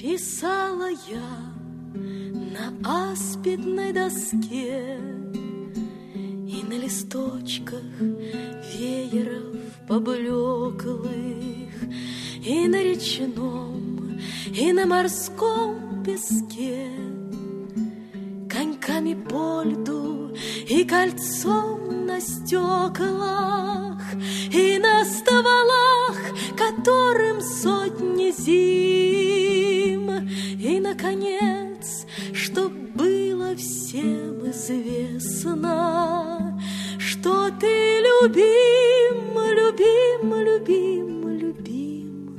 Писала я на аспидной доске и на листочках вееров поблеклых, и на речном, и на морском песке, коньками по льду и кольцом на стеклах, и на стволах, которым сотни зим, и, наконец, чтоб было всем известно, что ты любим, любим, любим, любим.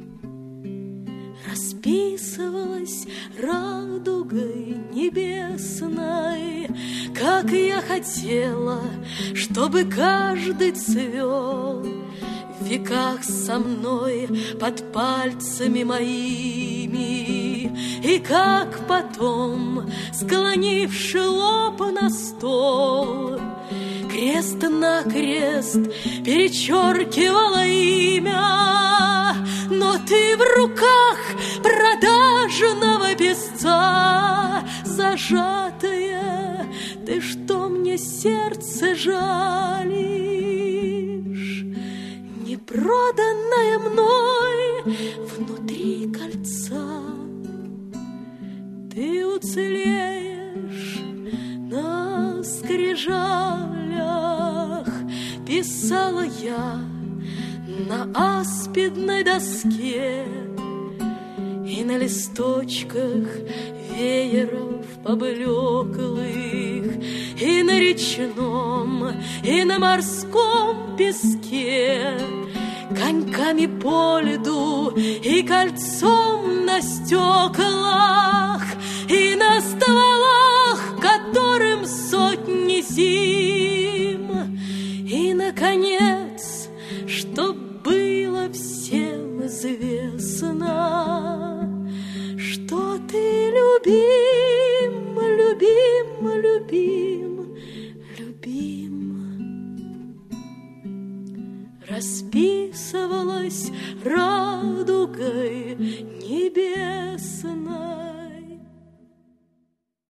Расписывалась радугой небесной, как я хотела, чтобы каждый цвел в веках со мной под пальцами моими, и как потом, склонивши лоб на стол, крест-накрест перечеркивала имя. Но ты в руках продажного песца зажатая, ты что мне сердце жалишь? Не проданная мной внутри кольца, ты уцелеешь на скрижалях. Писала я на аспидной доске и на листочках вееров поблеклых, и на речном, и на морском песке, коньками по льду и кольцом на стеклах, и на стволах, которым сотни зим, и, наконец, чтоб было всем известно, что ты любим, любим, любим, любим. Расписывалась радугой небесной.